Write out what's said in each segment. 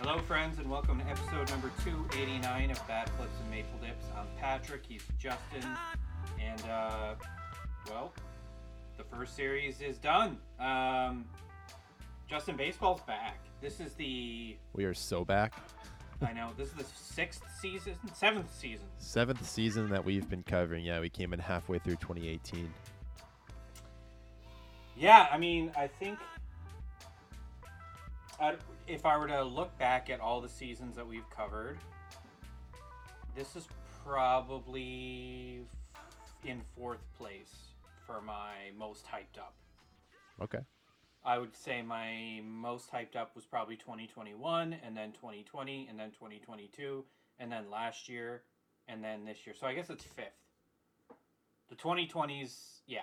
Hello, friends, and welcome to episode number 289 of Bad Flips and Maple Dips. I'm Patrick, he's Justin, and, well, the first series is done. Justin, baseball's back. This is the... We are so back. I know, this is the seventh season. Seventh season that we've been covering. Yeah, we came in halfway through 2018. Yeah, I mean, I think... if I were to look back at all the seasons that we've covered, this is probably in fourth place for my most hyped up. Okay. I would say my most hyped up was probably 2021, and then 2020, and then 2022, and then last year, and then this year. So I guess it's fifth. The 2020s, yeah.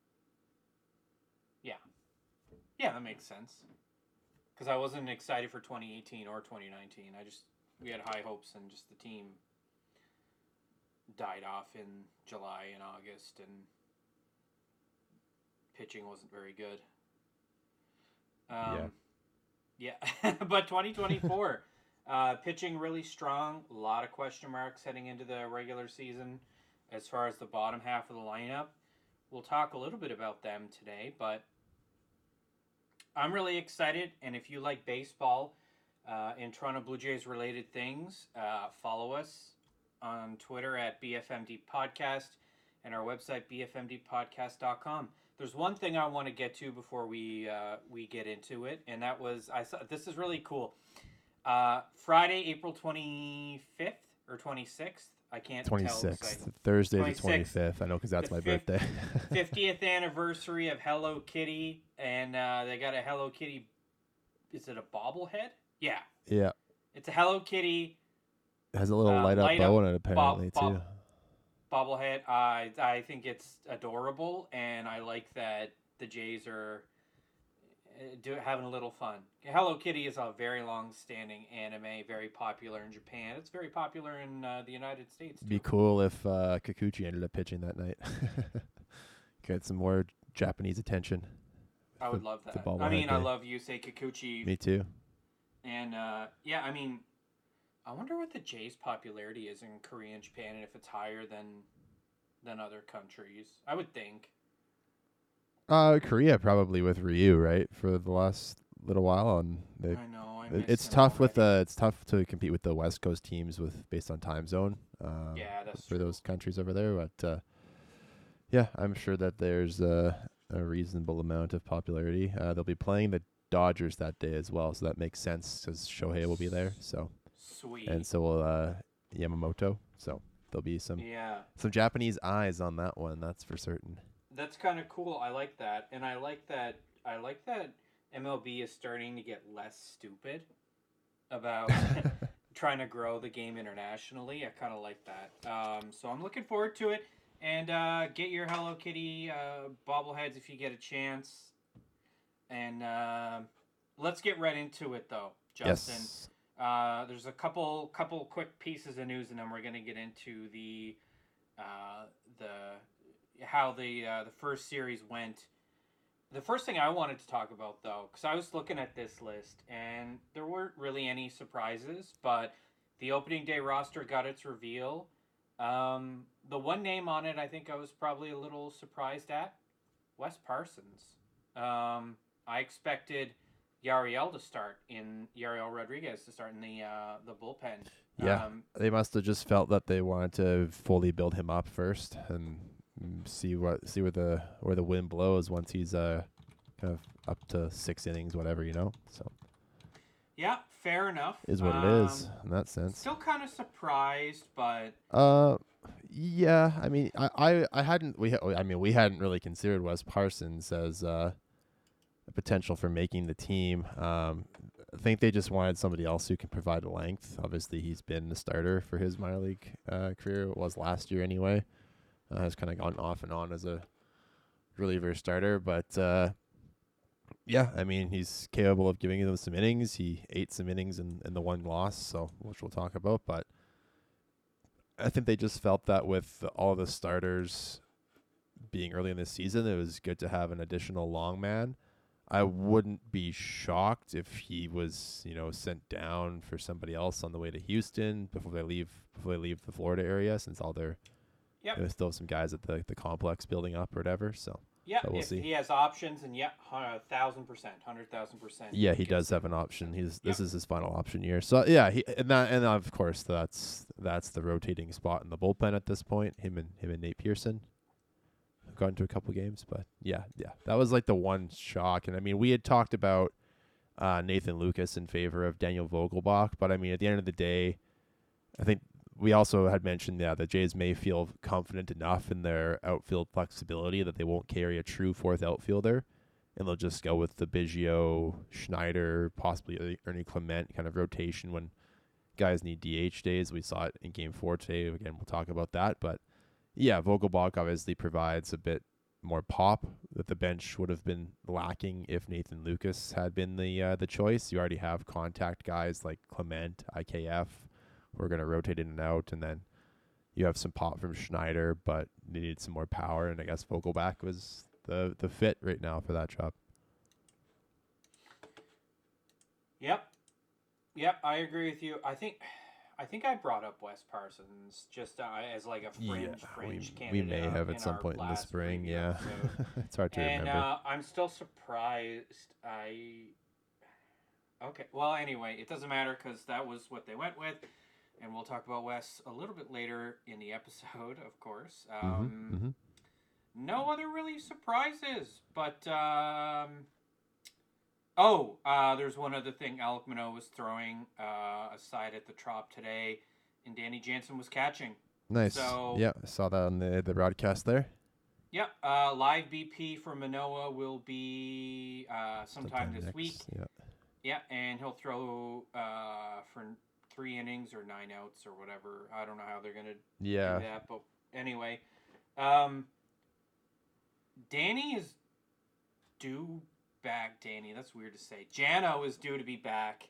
Yeah, that makes sense. Because I wasn't excited for 2018 or 2019. We had high hopes, and just the team died off in July and August, and pitching wasn't very good. Yeah. But 2024, pitching really strong. A lot of question marks heading into the regular season as far as the bottom half of the lineup. We'll talk a little bit about them today, but I'm really excited, and if you like baseball and Toronto Blue Jays related things, follow us on Twitter at BFMD Podcast and our website bfmdpodcast.com. There's one thing I want to get to before we get into it, and that was this is really cool. Friday, April 25th or 26th. I can't 26th. tell. Thursday 26th. The 25th. I know because that's my birthday. 50th anniversary of Hello Kitty, and they got a Hello Kitty. Is it a bobblehead? Yeah. Yeah. It's a Hello Kitty. It has a little light up bow in it apparently too. Bobblehead. I think it's adorable, and I like that the Jays are having a little fun. Hello Kitty is a very long-standing anime, very popular in Japan. It's very popular in the United States, too. Be cool if Kikuchi ended up pitching that night. Get some more Japanese attention. I would love that. I mean, I love Yusei Kikuchi. Me too. And, yeah, I mean, I wonder what the Jays' popularity is in Korea and Japan, and if it's higher than other countries. I would think. Korea probably with Ryu, right, for the last little while, and I know. it's tough it's tough to compete with the West Coast teams based on time zone. Yeah, that's for true. those countries over there, but yeah, I'm sure that there's a reasonable amount of popularity. They'll be playing the Dodgers that day as well, so that makes sense because Shohei will be there. So sweet, and so will Yamamoto. So there'll be some Japanese eyes on that one. That's for certain. That's kind of cool. I like that, and I like that MLB is starting to get less stupid about trying to grow the game internationally. I kind of like that. So I'm looking forward to it. And get your Hello Kitty bobbleheads if you get a chance. And let's get right into it, though, Justin. Yes. There's a couple quick pieces of news, and then we're going to get into how the first series went. The first thing I wanted to talk about, though, because I was looking at this list, and there weren't really any surprises, but the opening day roster got its reveal. The one name on it I think I was probably a little surprised at, Wes Parsons. I expected Yariel Rodriguez to start in the bullpen. Yeah, they must have just felt that they wanted to fully build him up first and see where the wind blows once he's kind of up to 6 innings, whatever, So yeah, fair enough. Is what it is in that sense. Still kind of surprised, but yeah. I mean, we hadn't really considered Wes Parsons as a potential for making the team. I think they just wanted somebody else who can provide length. Obviously, he's been the starter for his minor league career. It was last year anyway. Has kind of gone off and on as a reliever starter, but yeah, I mean, he's capable of giving them some innings. He ate some innings in the one loss, which we'll talk about, but I think they just felt that with all the starters being early in this season, it was good to have an additional long man. I wouldn't be shocked if he was, sent down for somebody else on the way to Houston before they leave the Florida area, since Yep. there's still some guys at the complex building up or whatever. So Yeah, but we'll if see. he has options, and 1,000%, 100,000%. Yeah, he does have an option. This is his final option year. So yeah, and of course that's the rotating spot in the bullpen at this point. Him and Nate Pearson have gone to a couple games, but yeah, that was like the one shock. And I mean, we had talked about Nathan Lucas in favor of Daniel Vogelbach, but I mean, at the end of the day, I think we also had mentioned the Jays may feel confident enough in their outfield flexibility that they won't carry a true fourth outfielder, and they'll just go with the Biggio, Schneider, possibly Ernie Clement kind of rotation when guys need DH days. We saw it in Game 4 today. Again, we'll talk about that. But, yeah, Vogelbach obviously provides a bit more pop that the bench would have been lacking if Nathan Lucas had been the choice. You already have contact guys like Clement, IKF, who are going to rotate in and out, and then you have some pop from Schneider, but they needed some more power, and I guess Vogelbach was the fit right now for that job. Yep, I agree with you. I think I brought up Wes Parsons just as like a fringe candidate. We may have at some point in the spring. Yeah, it's hard to remember. And I'm still surprised. Okay, well, anyway, it doesn't matter because that was what they went with, and we'll talk about Wes a little bit later in the episode, of course. No other really surprises, but there's one other thing. Alek Manoah was throwing a side at the Trop today, and Danny Jansen was catching. Nice. So, yeah, I saw that on the broadcast there. Yeah, live BP for Manoah will be sometime this week. Yeah, and he'll throw for 3 innings or 9 outs or whatever. I don't know how they're going to do that, but anyway. Danny is due back. That's weird to say. Jano is due to be back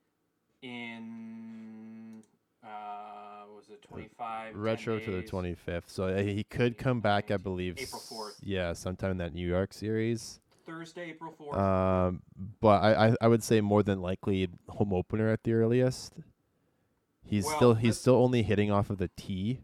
in, was it 25? Retro to the 25th. So he could come back, I believe. April 4th. Yeah, sometime in that New York series. Thursday, April 4th. But I would say more than likely home opener at the earliest. He's still only hitting off of the tee.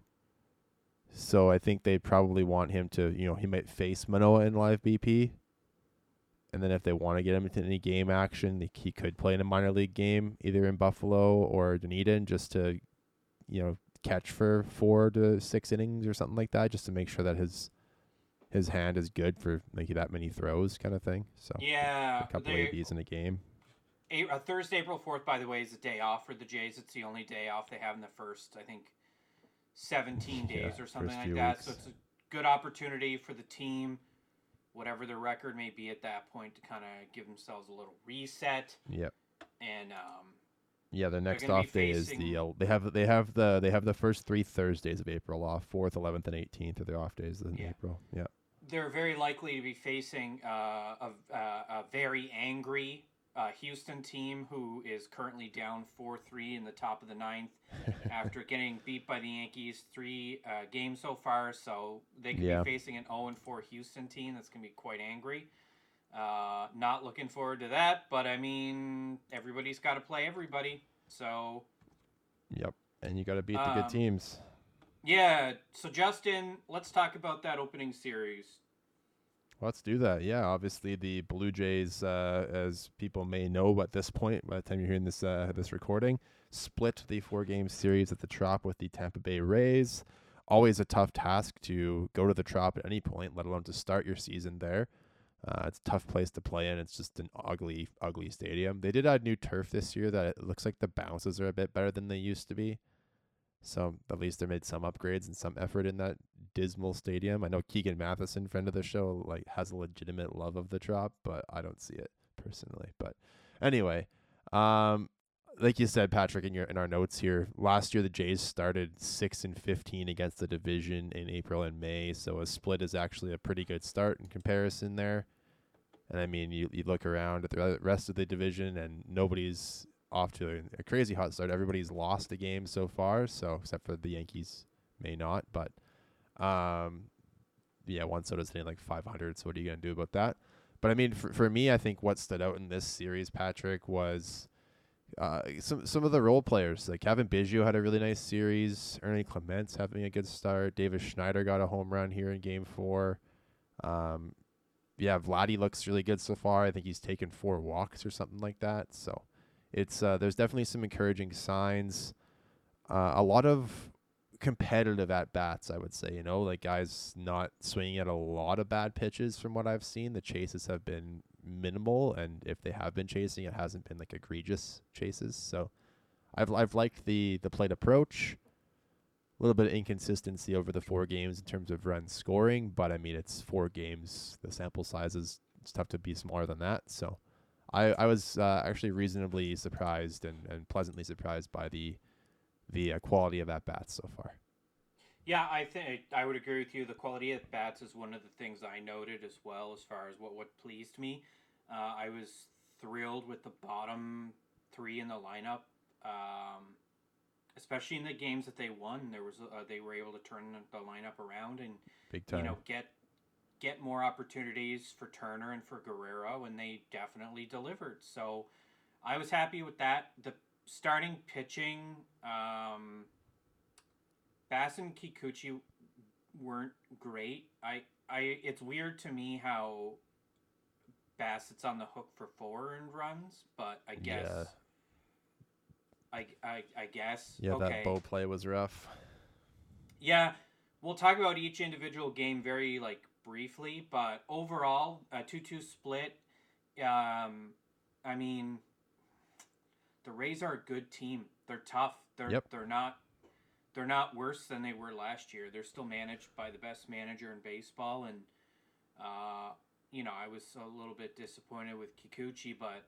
So I think they probably want him to, he might face Manoah in live BP. And then if they want to get him into any game action, he could play in a minor league game, either in Buffalo or Dunedin, just to, catch for 4 to 6 innings or something like that, just to make sure that his hand is good for making that many throws kind of thing. So yeah, a couple ABs in a game. Thursday, April 4th, by the way, is a day off for the Jays. It's the only day off they have in the first, I think, 17 days or something like that. Weeks. So it's a good opportunity for the team, whatever their record may be at that point, to kind of give themselves a little reset. Yep. And their next off day is they have the first 3 Thursdays of April off. 4th, 11th, and 18th are their off days in April. Yeah. They're very likely to be facing a very angry Houston team who is currently down 4-3 in the top of the 9th after getting beat by the Yankees 3 games so far. So they could be facing an 0-4 Houston team that's going to be quite angry. Not looking forward to that, but I mean, everybody's got to play everybody. So. Yep, and you got to beat the good teams. Yeah, so Justin, let's talk about that opening series. Let's do that. Yeah, obviously the Blue Jays, as people may know at this point, by the time you're hearing this recording, split the 4-game series at the Trop with the Tampa Bay Rays. Always a tough task to go to the Trop at any point, let alone to start your season there. It's a tough place to play in. It's just an ugly, ugly stadium. They did add new turf this year that it looks like the bounces are a bit better than they used to be. So at least they made some upgrades and some effort in that dismal stadium. I know Keegan Matheson, friend of the show, has a legitimate love of the Trop, but I don't see it personally. But anyway, like you said, Patrick, in our notes here, last year the Jays started 6-15 against the division in April and May, so a split is actually a pretty good start in comparison there. And I mean, you look around at the rest of the division, and nobody's off to a crazy hot start. Everybody's lost a game so far, so except for the Yankees may not. But Juan Soto's hitting like 500, so what are you going to do about that? But I mean, for me, I think what stood out in this series, Patrick, was some of the role players. Like Kevin Biggio had a really nice series. Ernie Clements having a good start. Davis Schneider got a home run here in Game 4. Vladdy looks really good so far. I think he's taken 4 walks or something like that. So it's there's definitely some encouraging signs. A lot of competitive at bats, I would say. Like guys not swinging at a lot of bad pitches from what I've seen. The chases have been minimal, and if they have been chasing, it hasn't been like egregious chases. So I've liked the plate approach. A little bit of inconsistency over the 4 games in terms of run scoring, but I mean it's 4 games. The sample size it's tough to be smaller than that. So I was actually reasonably surprised and pleasantly surprised by the quality of at bats so far. Yeah, I think I would agree with you. The quality of bats is one of the things I noted as well, as far as what pleased me. I was thrilled with the bottom 3 in the lineup, especially in the games that they won. They were able to turn the lineup around and Big time. Get more opportunities for Turner and for Guerrero, and they definitely delivered. So I was happy with that. The starting pitching, Bass and Kikuchi weren't great. It's weird to me how Bassett's on the hook for 4 earned runs, but I guess. Yeah. I guess. Yeah, okay. That bow play was rough. Yeah, we'll talk about each individual game very briefly, but overall, a 2-2 split. I mean, the Rays are a good team. They're tough. They're not worse than they were last year. They're still managed by the best manager in baseball, and I was a little bit disappointed with Kikuchi, but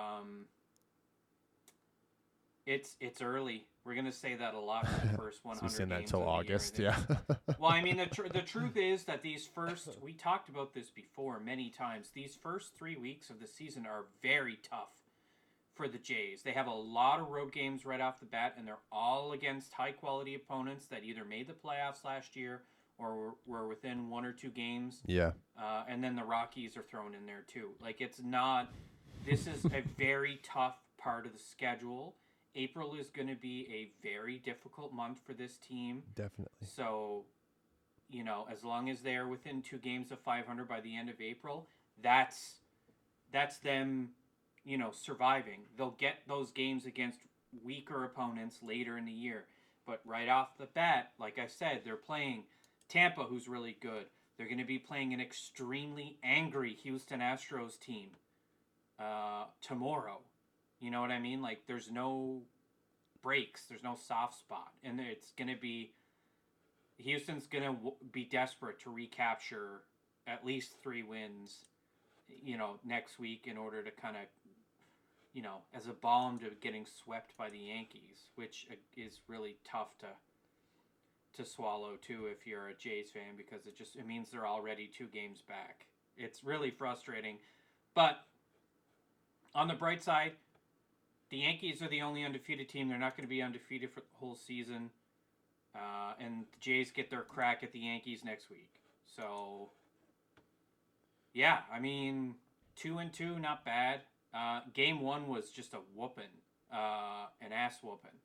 it's early. We're gonna say that a lot for the first 100 so games that until August, yeah. Well, I mean, the truth is that we talked about this before many times. These first 3 weeks of the season are very tough for the Jays. They have a lot of road games right off the bat, and they're all against high-quality opponents that either made the playoffs last year or were within 1 or 2 games. Yeah. And then the Rockies are thrown in there, too. This is a very tough part of the schedule. April is going to be a very difficult month for this team. Definitely. So, as long as they are within 2 games of 500 by the end of April, that's them surviving. They'll get those games against weaker opponents later in the year. But right off the bat, like I said, they're playing Tampa, who's really good. They're going to be playing an extremely angry Houston Astros team tomorrow. You know what I mean? There's no breaks. There's no soft spot. And it's going to be... Houston's going to be desperate to recapture at least 3 wins, next week in order to kind of, as a balm to getting swept by the Yankees, which is really tough to swallow, too, if you're a Jays fan, because it means they're already 2 games back. It's really frustrating. But on the bright side, the Yankees are the only undefeated team. They're not going to be undefeated for the whole season. And the Jays get their crack at the Yankees next week. So, yeah, I mean, 2-2, not bad. Game 1 was just a whooping, an ass whooping.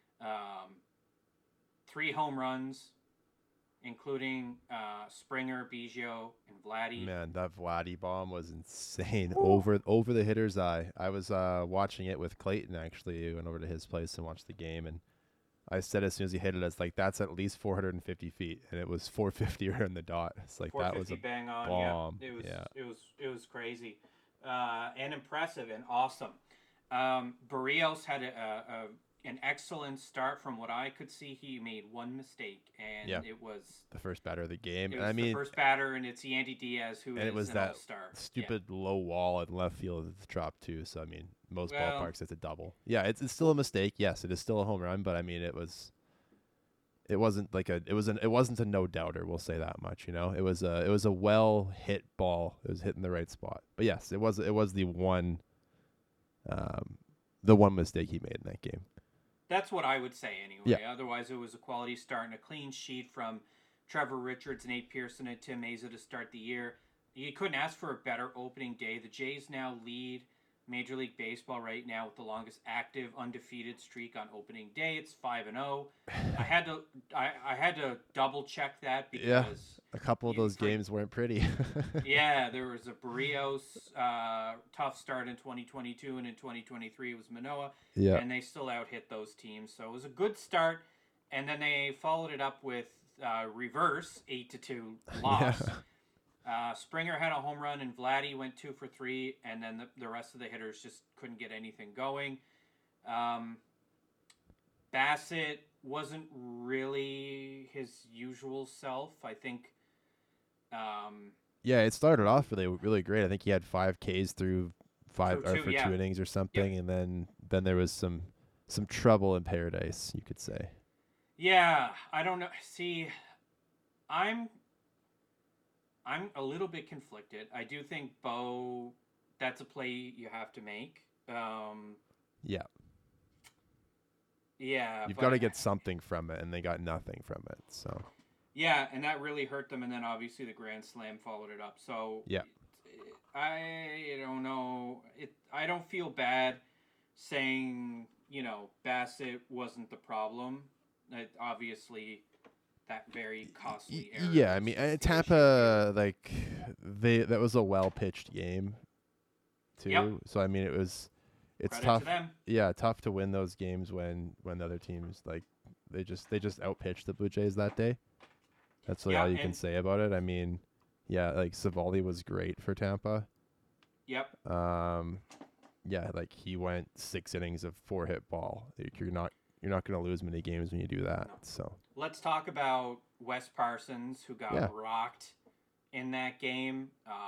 3 home runs, including Springer, Biggio, and Vladdy. Man, that Vladdy bomb was insane. Over the hitter's eye. I was watching it with Clayton, actually. We went over to his place and watched the game, and I said as soon as he hit it, it's that's at least 450 feet, and it was 450 right in the dot. It's that was a bang on, bomb. Yeah. It was crazy, and impressive and awesome. Barrios had an excellent start from what I could see. He made 1 mistake, and it was the first batter of the game. It was the first batter, and it's Yandy Diaz who is an all-star. Stupid low wall in left field at the drop too. So I mean, most ballparks it's a double. Yeah, it's still a mistake. Yes, it is still a home run, but I mean, it wasn't a no doubter. We'll say that much. It was a well hit ball. It was hitting the right spot. But yes, it was the one mistake he made in that game. That's what I would say anyway. Yeah. Otherwise, it was a quality start and a clean sheet from Trevor Richards, Nate Pearson, and Tim Mesa to start the year. You couldn't ask for a better opening day. The Jays now lead Major League Baseball right now with the longest active undefeated streak on opening day. It's 5-0. I had to I had to double check that Yeah, because a couple of those for, games weren't pretty. yeah, there was a Barrios tough start in 2022, and in 2023 it was Manoah, Yeah, and they still out hit those teams. So it was a good start, and then they followed it up with reverse 8-2 yeah, loss. Springer had a home run, and Vladdy went 2 for 3, and then the rest of the hitters just couldn't get anything going. Bassett wasn't really his usual self. I think. yeah. It started off really great. I think he had 5 Ks through Two, yeah. 2 innings or something, Yep. and then there was some trouble in paradise, you could say. Yeah, I don't know. See, I'm a little bit conflicted. I do think Bo, that's a play you have to make. Yeah, Yeah, you've but got to get something from it, and they got nothing from it. So yeah, and that really hurt them. And then obviously the grand slam followed it up. So yeah, I don't know. I don't feel bad saying Bassett wasn't the problem. Obviously, that very costly error. yeah. I mean, Tampa, like that was a well pitched game too. Yep. So I mean, it's Credit tough. to them. Yeah, tough to win those games when the other teams like they just outpitched the Blue Jays that day. That's really all you can say about it. I mean, yeah, like Savali was great for Tampa. Yep. Yeah, like he went 6 innings of 4-hit ball. Like, you're not going to lose many games when you do that. No. So let's talk about Wes Parsons, who got rocked in that game.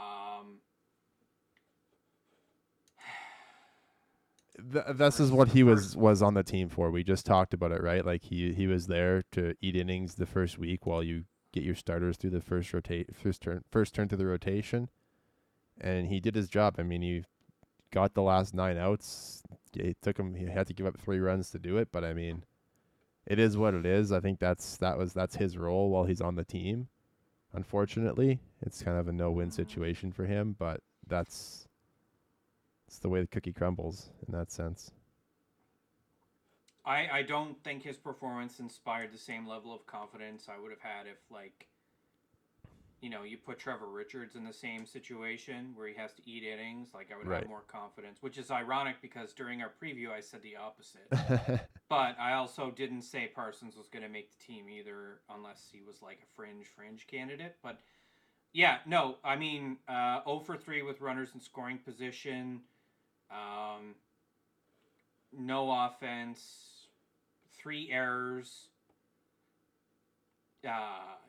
This is what he was on the team for. We just talked about it, right? Like he was there to eat innings the first week while you get your starters through the first turn through the rotation, and he did his job. I mean, he got the last 9 outs. It took him. He had to give up 3 runs to do it, but I mean, it is what it is. I think that's his role while he's on the team. Unfortunately, it's kind of a no-win situation for him, but it's the way the cookie crumbles in that sense. I don't think his performance inspired the same level of confidence I would have had if, like, you put Trevor Richards in the same situation where he has to eat innings. Like, I would have more confidence, which is ironic because during our preview I said the opposite. But I also didn't say Parsons was going to make the team either unless he was like a fringe candidate. But yeah, no, I mean, 0 for 3 with runners in scoring position. No offense. 3 errors. Yeah.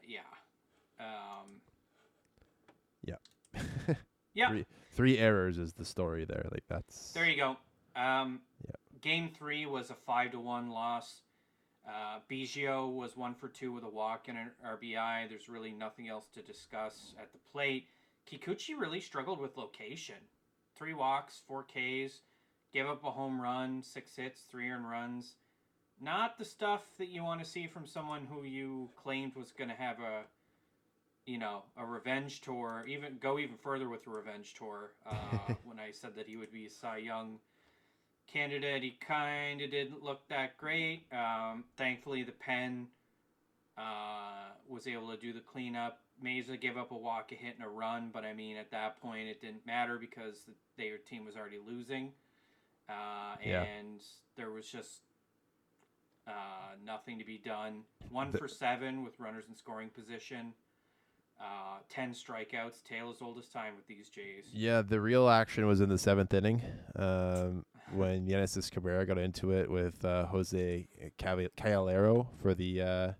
Yeah. 3 errors is the story there. Like that's. There you go. Game 3 was a 5-1 loss. Biggio was 1 for 2 with a walk and an RBI. There's really nothing else to discuss at the plate. Kikuchi really struggled with location. 3 walks, 4 Ks, gave up a home run, 6 hits, 3 earned runs. Not the stuff that you want to see from someone who you claimed was going to have a revenge tour, even further with a revenge tour. When I said that he would be a Cy Young candidate, he kind of didn't look that great. Thankfully, the pen was able to do the cleanup. Mesa gave up a walk, a hit, and a run, but I mean, at that point, it didn't matter because their team was already losing, and there was just nothing to be done. 1 for 7 with runners in scoring position. 10 strikeouts. Taylor's oldest time with these Jays. Yeah, the real action was in the 7th inning when Genesis Cabrera got into it with Jose Caballero for the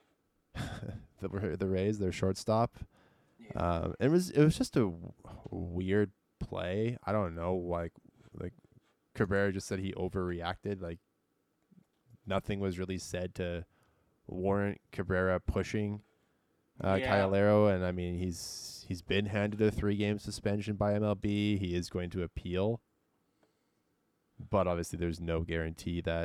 the Rays, their shortstop. Yeah. It was just a weird play. I don't know, like Cabrera just said he overreacted. Like nothing was really said to warrant Cabrera pushing Caballero, and I mean he's been handed a 3-game suspension by MLB. He is going to appeal, but obviously there's no guarantee that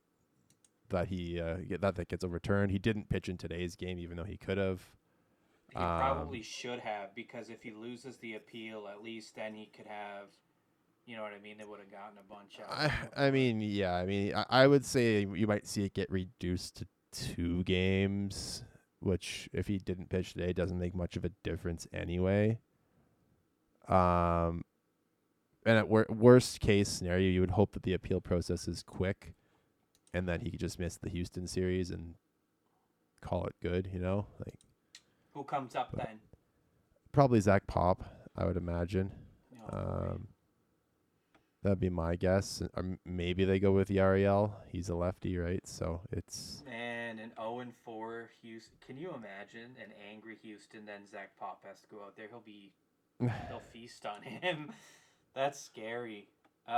he that gets overturned. He didn't pitch in today's game, even though he could have. He probably should have, because if he loses the appeal, at least then he could have, you know what I mean? They would have gotten a bunch out of him. I mean, yeah. I mean, I would say you might see it get reduced to 2 games, which if he didn't pitch today doesn't make much of a difference anyway. And at worst case scenario, you would hope that the appeal process is quick, and that he could just miss the Houston series and call it good. You know, like Who comes up then? probably Zach Pop, I would imagine. Oh, That'd be my guess. Or maybe they go with Yariel. He's a lefty, right? So it's man, an 0-4 Houston. Can you imagine an angry Houston? Then Zach Pop has to go out there. They'll feast on him. That's scary.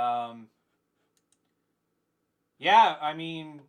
Yeah, I mean,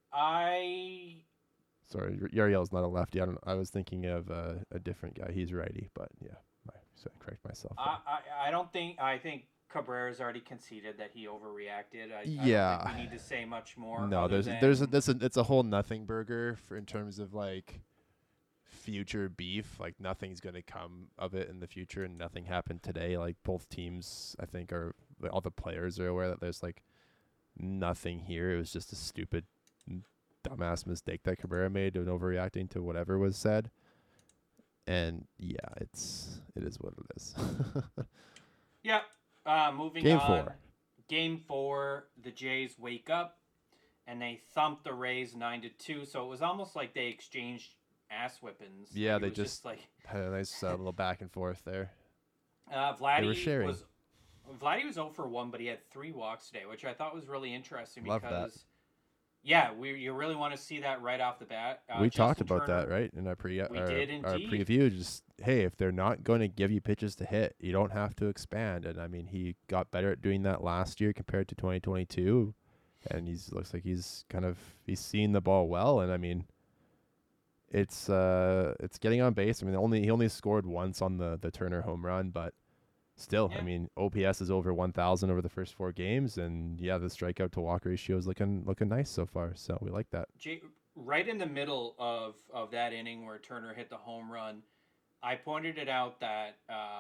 sorry, Yariel's not a lefty. I was thinking of a different guy. He's righty, but yeah, so I correct myself. I don't think. I think Cabrera's already conceded that he overreacted. I Yeah. don't think we need to say much more. No, it's a whole nothing burger in terms of like future beef. Like nothing's gonna come of it in the future, and nothing happened today. Like both teams, I think, all the players are aware that there's like nothing here. It was just a stupid, dumbass mistake that Cabrera made and overreacting to whatever was said. And yeah, it is what it is. Yep. Moving Game on. 4. Game 4, the Jays wake up and they thump the Rays 9-2. So it was almost like they exchanged ass whippings. Yeah, like, they it was just like had a nice little back and forth there. Vladdy They were sharing. was 0 for 1, but he had 3 walks today, which I thought was really interesting Love because that. yeah, you really want to see that right off the bat. We Justin talked about Turner, that, right? In our did indeed. our preview. Just hey, if they're not going to give you pitches to hit, you don't have to expand. And I mean, he got better at doing that last year compared to 2022, and looks like he's seeing the ball well. And I mean, it's getting on base. I mean, he only scored once on the Turner home run, but still, Yeah. I mean, OPS is over 1,000 over the first 4 games, and yeah, the strikeout to walk ratio is looking nice so far. So we like that. Right in the middle of that inning where Turner hit the home run, I pointed it out that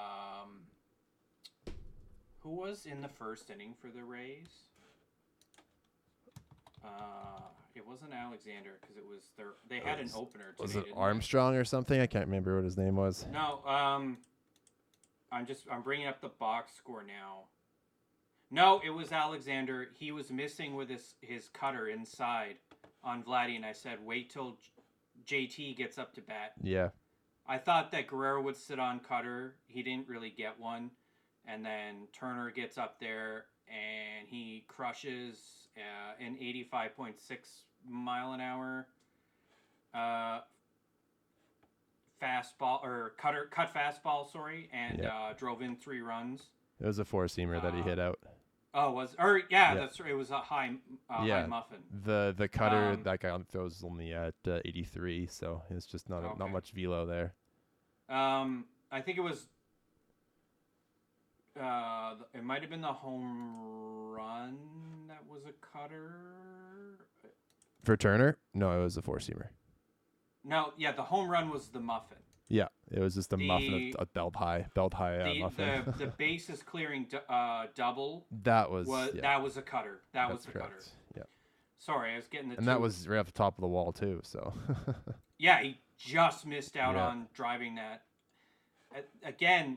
who was in the first inning for the Rays? It wasn't Alexander because they had an opener today. Was it didn't Armstrong or something? I can't remember what his name was. they? No. I'm bringing up the box score now. No, it was Alexander. He was missing with his cutter inside on Vladdy, and I said, wait till JT gets up to bat. Yeah. I thought that Guerrero would sit on cutter. He didn't really get one. And then Turner gets up there, and he crushes an 85.6 mile an hour fastball, or cut fastball, sorry, and drove in 3 runs. It was a 4-seamer that he hit out. Oh, that's right. It was a high muffin. The cutter that guy throws only at 83, so it's just not much velo there. I think it was. It might have been the home run that was a cutter. For Turner, no, it was a 4-seamer. No, yeah, the home run was the muffin. Yeah, it was just a muffin, a belt high muffin. The bases clearing double. That was a cutter. That was the correct. cutter. Yeah. Sorry, I was getting the. And that was right off the top of the wall too. So. Yeah, he just missed out Yeah. on driving that. Again,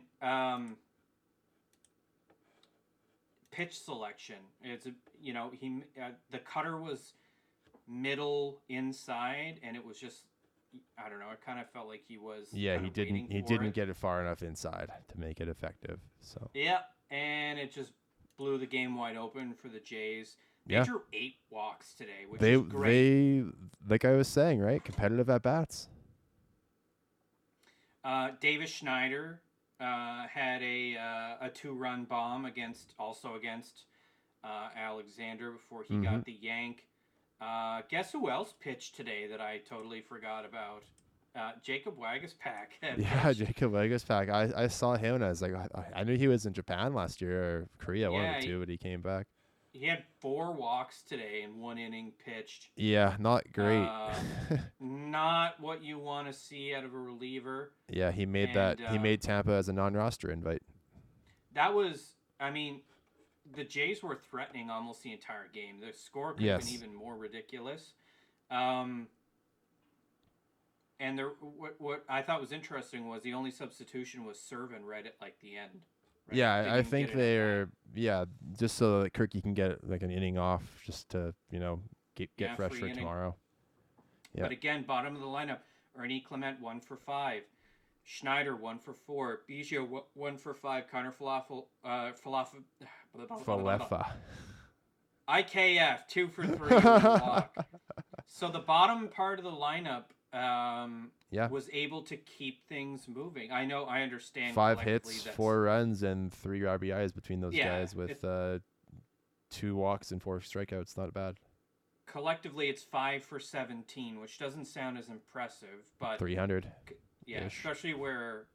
pitch selection. It's the cutter was middle inside, and it was just. I don't know. It kind of felt like he was. Yeah, he didn't it. get it far enough inside to make it effective. So. Yeah, and it just blew the game wide open for the Jays. They Yeah. drew 8 walks today, which is great. They, like I was saying, right, competitive at bats. Davis Schneider had a 2-run bomb against Alexander before he got the yank. Guess who else pitched today that I totally forgot about? Jacob Waguespack. Yeah, Jacob Waguespack. I saw him and I was like, I knew he was in Japan last year or Korea, one of the two, but he came back. He had 4 walks today in 1 inning pitched. Yeah, not great. Not what you want to see out of a reliever. Yeah, he made he made Tampa as a non-roster invite. That was, I mean, the Jays were threatening almost the entire game. The score could have been even more ridiculous. And what I thought was interesting was the only substitution was Servin right at like the end. Right? Yeah, I think they're just so that Kirky can get like an inning off, just to get fresh for tomorrow. Yeah. But again, bottom of the lineup: Ernie Clement 1 for 5, Schneider 1 for 4, Biggio 1 for 5, Connor Falefa, IKF 2 for 3 walk. So the bottom part of the lineup was able to keep things moving. I understand. 5 hits, 4 runs, and 3 RBIs between those guys with 2 walks and 4 strikeouts. Not bad. Collectively, it's 5 for 17, which doesn't sound as impressive, but 300. Yeah, especially where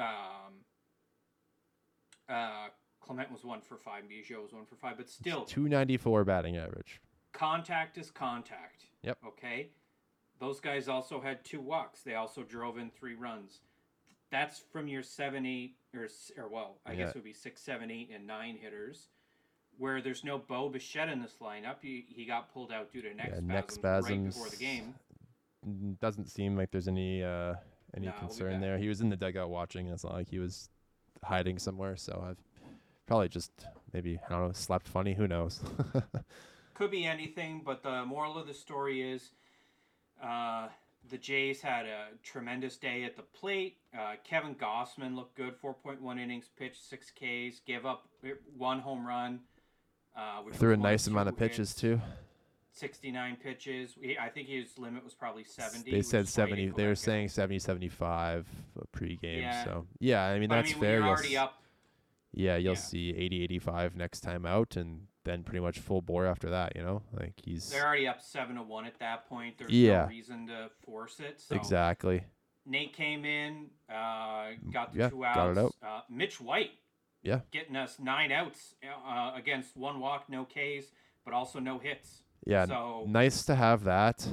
Clement was 1 for 5, Biggio was 1 for 5, but still it's 294 batting average. Contact is contact. Yep. Okay. Those guys also had 2 walks. They also drove in 3 runs. That's from your 7, 8, I guess it would be 6, 7, 8, and 9 hitters. Where there's no Bo Bichette in this lineup. He got pulled out due to neck spasms right before the game. Doesn't seem like there's any concern there. He was in the dugout watching. It's not like he was hiding somewhere. So I've probably just maybe, I don't know, slept funny. Who knows? Could be anything, but the moral of the story is the Jays had a tremendous day at the plate. Kevin Gausman looked good, 4.1 innings pitched, 6 Ks, gave up 1 home run. Threw a nice amount of pitches, too. 69 pitches. I think his limit was probably 70. They said 70. They were saying 70, 75 pregame. Yeah. So, yeah, I mean, that's fair. When you're already up. Yeah, you'll see 80, 85 next time out, and then pretty much full bore after that, Like They're already up 7-1 at that point. There's no reason to force it. So. Exactly. Nate came in, got the 2 outs. Got it out. Mitch White. Yeah. Getting us 9 outs against 1 walk, no Ks, but also no hits. Yeah, so nice to have that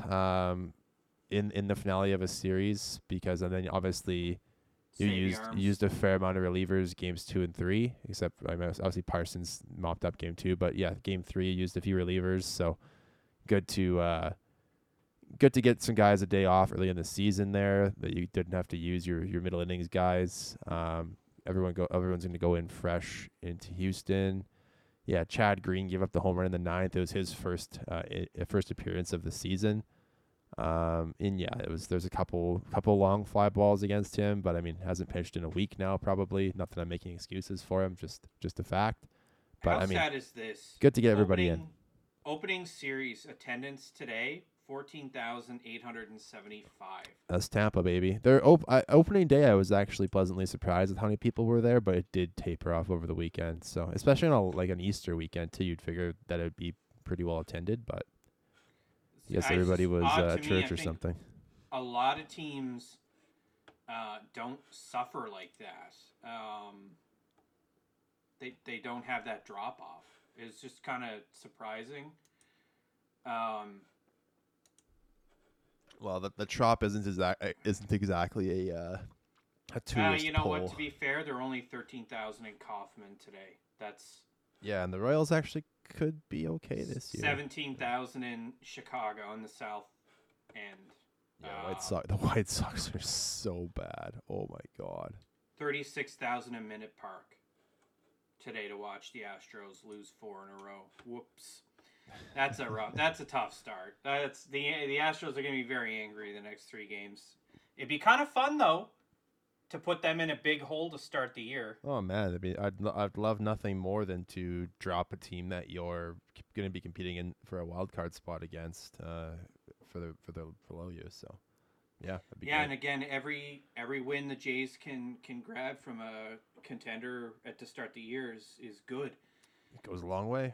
in the finale of a series, because then obviously you used a fair amount of relievers games 2 and 3, except obviously Parsons mopped up game 2, but yeah, game 3 you used a few relievers, so good to get some guys a day off early in the season there that you didn't have to use your middle innings guys. Everyone's going to go in fresh into Houston. Yeah, Chad Green gave up the home run in the 9th. It was his first appearance of the season. There's a couple long fly balls against him, but I mean, hasn't pitched in a week now probably. Not that I'm making excuses for him, just a fact. But how sad is this? Good to get everybody in. Opening series attendance today, 14,875. That's Tampa, baby. Their opening day, I was actually pleasantly surprised with how many people were there, but it did taper off over the weekend. So, especially on an Easter weekend too, you'd figure that it'd be pretty well attended. But I guess everybody was at church or something. A lot of teams don't suffer like that. They don't have that drop off. It's just kind of surprising. Well, the Trop isn't exactly a tourist you know poll. what? To be fair, there are only 13,000 in Kaufman today. That's and the Royals actually could be okay this year. 17,000 in Chicago in the South End. Yeah, the White Sox are so bad. Oh my God. 36,000 in Minute Park today to watch the Astros lose 4 in a row. Whoops. That's a tough start. That's the Astros are going to be very angry the next 3 games. It'd be kind of fun though to put them in a big hole to start the year. Oh man, I'd love nothing more than to drop a team that you're going to be competing in for a wild card spot against for the below you. So yeah, that'd be great. And again, every win the Jays can grab from a contender at to start the year is good. It goes a long way.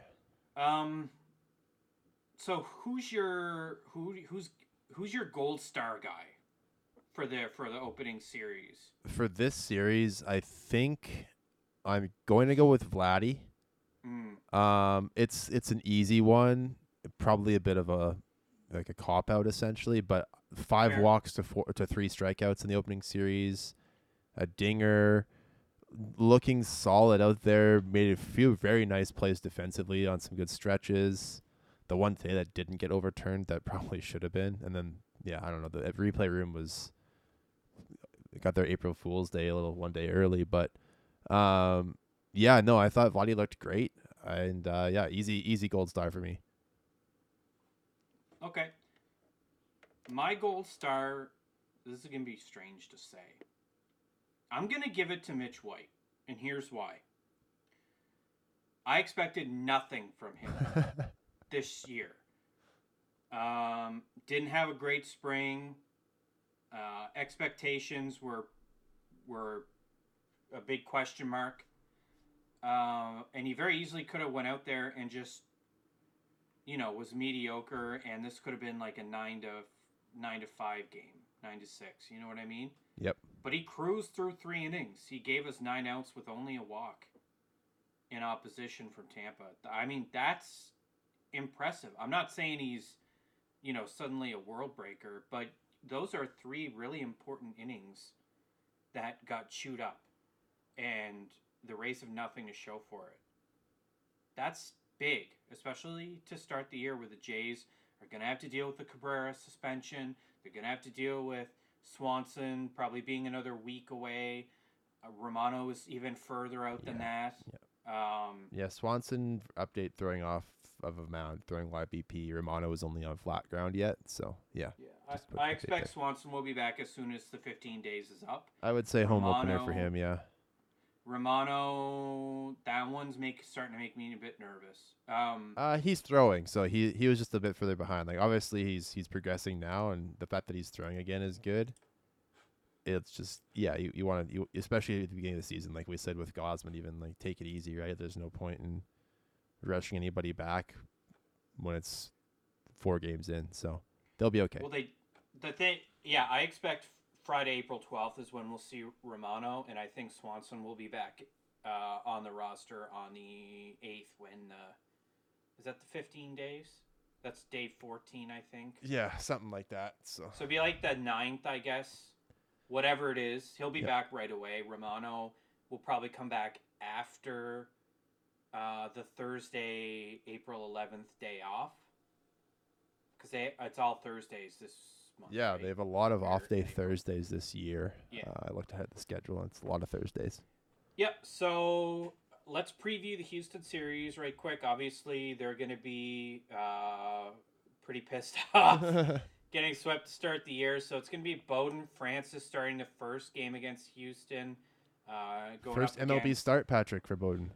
So who's your gold star guy for the opening series? For this series, I think I'm going to go with Vladdy. It's an easy one, probably a bit of a like a cop out essentially, but 5 walks to 3 strikeouts in the opening series, a dinger, looking solid out there, made a few very nice plays defensively on some good stretches. The one today that didn't get overturned that probably should have been, and then yeah, I don't know. The replay room got their April Fool's Day a little one day early, but yeah, no, I thought Vladdy looked great, and yeah, easy gold star for me. Okay. My gold star, this is going to be strange to say. I'm going to give it to Mitch White, and here's why. I expected nothing from him this year. Didn't have a great spring. Expectations were a big question mark. And he very easily could have went out there and just, was mediocre, and this could have been like a 9 to 5 game, 9 to 6. You know what I mean? Yep. But he cruised through 3 innings. He gave us 9 outs with only a walk in opposition from Tampa. I mean, that's impressive. I'm not saying he's, suddenly a world breaker, but those are 3 really important innings that got chewed up, and the Rays have nothing to show for it. That's big, especially to start the year where the Jays are going to have to deal with the Cabrera suspension. They're going to have to deal with Swanson probably being another week away. Romano is even further out than that. Yeah, Swanson update throwing off of a mound, throwing YBP. Romano is only on flat ground yet, so yeah. I expect Swanson will be back as soon as the 15 days is up. I would say home opener for him, yeah. Romano, that one's starting to make me a bit nervous. He's throwing, so he was just a bit further behind. Like obviously he's progressing now, and the fact that he's throwing again is good. It's just you want to, especially at the beginning of the season, like we said with Gausman, even like take it easy, right? There's no point in rushing anybody back when it's 4 games in, so they'll be okay. Well, I expect Friday, April 12th is when we'll see Romano, and I think Swanson will be back on the roster on the 8th when, is that the 15 days? That's day 14, I think. Yeah, something like that. So it'd be like the 9th, I guess. Whatever it is, he'll be back right away. Romano will probably come back after the Thursday, April 11th day off. Because it's all Thursdays this month. Yeah, right? they have a lot of off-day Thursdays this year. Yeah. I looked ahead at the schedule, and it's a lot of Thursdays. Yep, so let's preview the Houston series right quick. Obviously, they're going to be pretty pissed off getting swept to start the year. So it's going to be Bowden Francis starting the first game against Houston. First MLB start, Patrick, for Bowden.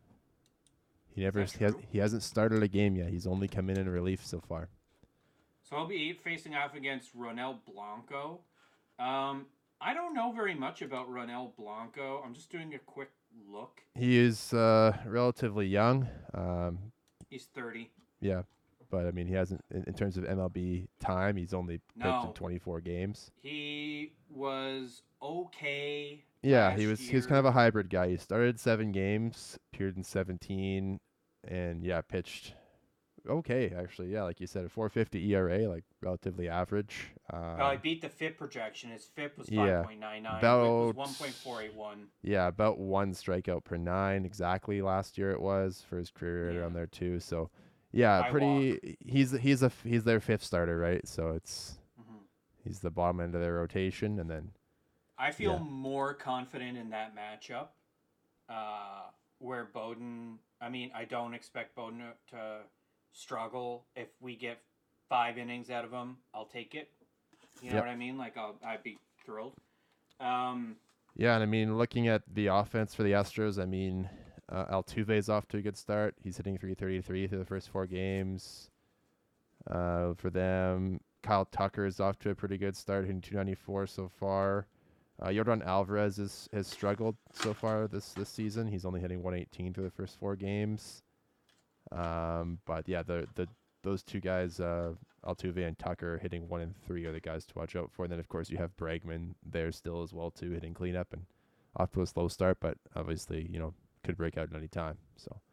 He hasn't started a game yet. He's only come in relief so far. So he'll be facing off against Ronel Blanco. I don't know very much about Ronel Blanco. I'm just doing a quick look. He is relatively young. He's 30. Yeah, but I mean, he hasn't in terms of MLB time. He's only pitched in 24 games. He was okay. Yeah, he was kind of a hybrid guy. He started 7 games, appeared in 17, and pitched okay, actually. Yeah, like you said, a 4.50 ERA, like relatively average. He beat the FIP projection. His FIP was 5.99. About was 1.481. Yeah, about 1 strikeout per 9 exactly last year it was for his career around there too. So, yeah, he's their 5th starter, right? So it's he's the bottom end of their rotation, and then I feel more confident in that matchup. Where Bowden, I don't expect Bowden to struggle. If we get 5 innings out of him, I'll take it. You know what I mean? Like I'd be thrilled. And looking at the offense for the Astros, Altuve's off to a good start. He's hitting .333 through the first 4 games. For them, Kyle Tucker is off to a pretty good start, hitting .294 so far. Yordan Alvarez has struggled so far this season. He's only hitting .118 through the first 4 games. But yeah, those 2 guys, Altuve and Tucker, hitting 1 and 3 are the guys to watch out for. And then of course you have Bregman there still as well too, hitting cleanup and off to a slow start, but obviously could break out at any time. So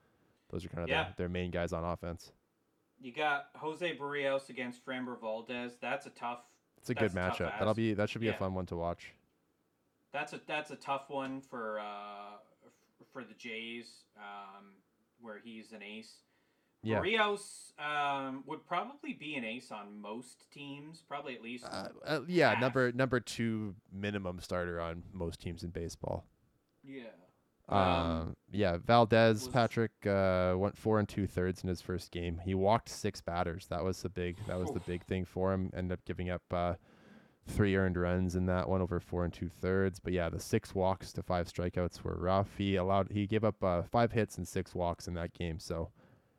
Those are kind of Yeah. their main guys on offense. You got Jose Barrios against Framber Valdez. That's a tough. It's a That's good a tough matchup. ask. That should be a Yeah. fun one to watch. That's a tough one for the Jays, where he's an ace. Yeah. Barrios would probably be an ace on most teams, probably at least. Yeah, half. number 2 minimum starter on most teams in baseball. Yeah. Valdez was- Patrick went 4 2/3 in his first game. He walked 6 batters. That was the big thing for him. Ended up giving up 3 earned runs in that one over 4 2/3. But yeah, the 6 walks to 5 strikeouts were rough. He gave up 5 hits and 6 walks in that game. So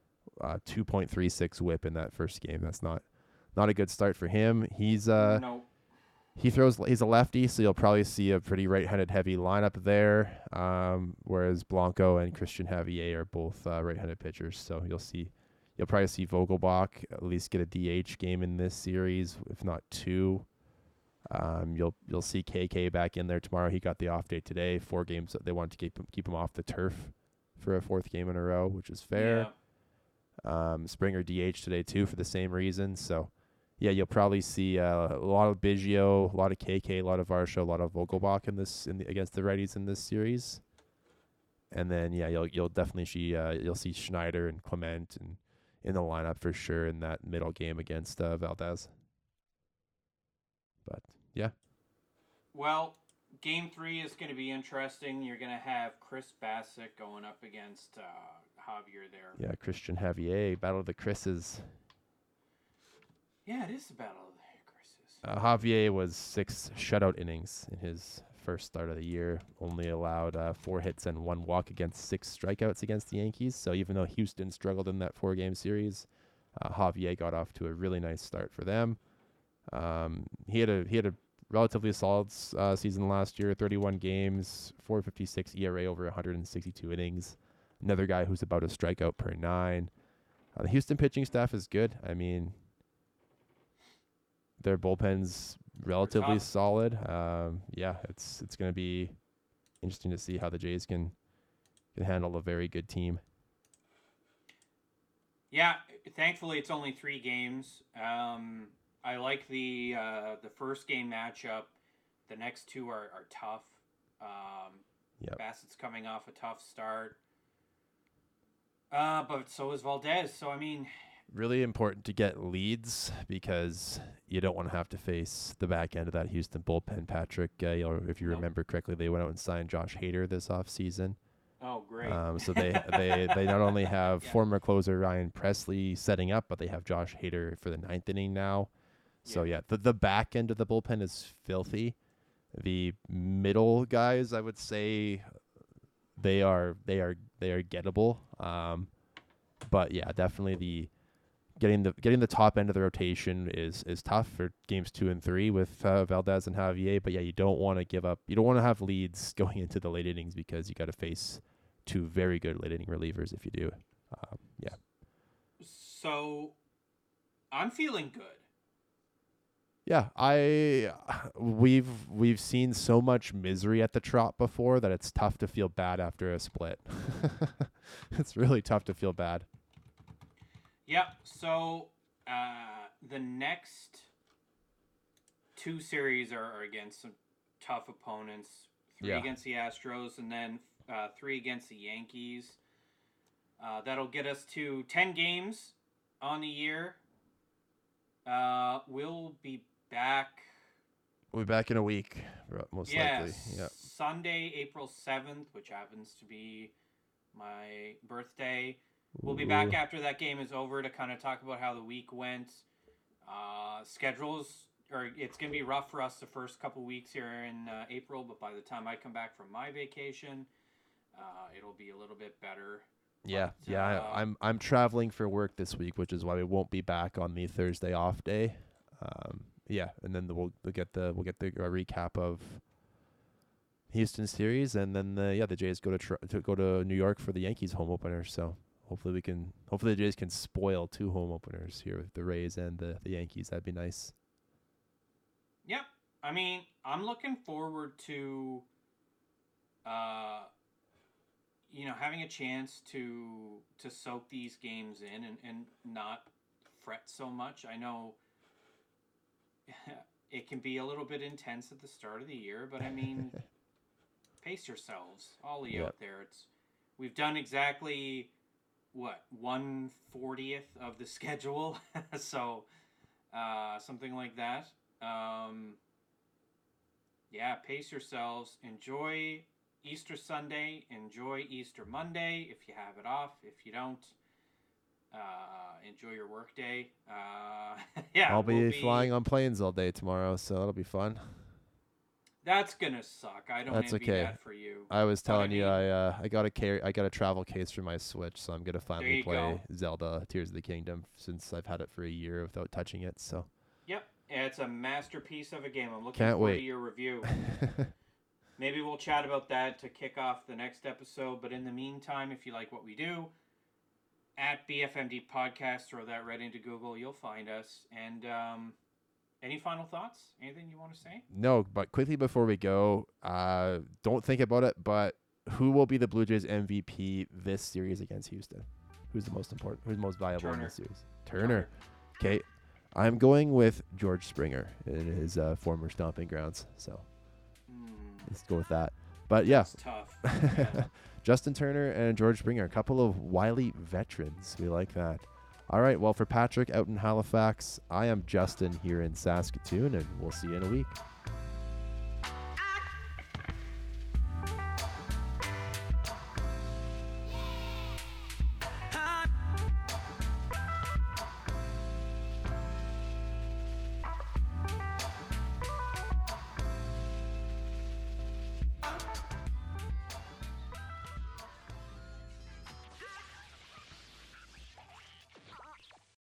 2.36 WHIP in that first game. That's not a good start for him. He's no. he's a lefty, so you'll probably see a pretty right-handed heavy lineup there. Whereas Blanco and Christian Javier are both right-handed pitchers, so you'll probably see Vogelbach at least get a DH game in this series, if not 2. You'll see KK back in there tomorrow. He got the off day today. 4 games. They wanted to keep him off the turf for a 4th game in a row, which is fair. Springer DH today too for the same reason. So yeah, you'll probably see a lot of Biggio, a lot of KK, a lot of Varsho, a lot of Vogelbach against the righties in this series. And then yeah, you'll definitely see you'll see Schneider and Clement and in the lineup for sure in that middle game against Valdez. But yeah. Well, Game 3 is going to be interesting. You're going to have Chris Bassitt going up against Javier there. Yeah, Christian Javier, battle of the Chris's. Yeah, it is the battle of the Chris's. Javier was 6 shutout innings in his first start of the year. Only allowed 4 hits and 1 walk against 6 strikeouts against the Yankees. So even though Houston struggled in that 4-game series, Javier got off to a really nice start for them. He had a relatively solid season last year, 31 games, 4.56 ERA over 162 innings. Another guy who's about a strikeout per 9. The Houston pitching staff is good. I mean, their bullpen's relatively solid. Yeah, it's going to be interesting to see how the Jays can handle a very good team. Yeah, thankfully it's only 3 games. I like the first game matchup. The next 2 are tough. Yep. Bassett's coming off a tough start. But so is Valdez. So, I mean... Really important to get leads because you don't want to have to face the back end of that Houston bullpen, Patrick. If you remember correctly, they went out and signed Josh Hader this offseason. Oh, great. So they not only have former closer Ryan Presley setting up, but they have Josh Hader for the 9th inning now. So yeah, the back end of the bullpen is filthy. The middle guys, I would say, they are gettable. But yeah, definitely getting the top end of the rotation is tough for games 2 and 3 with Valdez and Javier. But yeah, you don't want to give up. You don't want to have leads going into the late innings because you got to face 2 very good late inning relievers if you do. Yeah. So, I'm feeling good. Yeah, we've seen so much misery at the Trop before that it's tough to feel bad after a split. It's really tough to feel bad. Yeah, so the next 2 series are against some tough opponents. 3 against the Astros and then 3 against the Yankees. That'll get us to 10 games on the year. We'll be back. We'll be back in a week, most likely. Yeah. Sunday, April 7th, which happens to be my birthday. We'll be back after that game is over to kind of talk about how the week went. It's going to be rough for us the first couple weeks here in April, but by the time I come back from my vacation, it'll be a little bit better. Yeah, I'm traveling for work this week, which is why we won't be back on the Thursday off day. And then we'll get the recap of Houston series, and then the Jays go to New York for the Yankees home opener. So hopefully the Jays can spoil 2 home openers here with the Rays and the Yankees. That'd be nice. Yep, I mean, I'm looking forward to having a chance to soak these games in and not fret so much. I know it can be a little bit intense at the start of the year, but I mean, pace yourselves, all of you out there. We've done exactly what 1/40th of the schedule, so something like that. Pace yourselves. Enjoy Easter Sunday. Enjoy Easter Monday if you have it off. If you don't, enjoy your work day. I'll be flying on planes all day tomorrow, so that'll be fun. That's gonna suck. I don't That's envy okay. that for you. I was telling you, I got a travel case for my Switch, so I'm gonna finally play Zelda Tears of the Kingdom since I've had it for a year without touching it. So. Yep, it's a masterpiece of a game. I'm looking Can't forward wait to your review. Maybe we'll chat about that to kick off the next episode. But in the meantime, if you like what we do, at BFMD Podcast, throw that right into Google. You'll find us. And any final thoughts? Anything you want to say? No, but quickly before we go, don't think about it, but who will be the Blue Jays MVP this series against Houston? Who's the most important? Who's most valuable in this series? Turner. Okay. I'm going with George Springer in his former stomping grounds. So let's go with that. But yeah. That's tough. Yeah. Justin Turner and George Springer, a couple of wily veterans. We like that. All right. Well, for Patrick out in Halifax, I am Justin here in Saskatoon, and we'll see you in a week.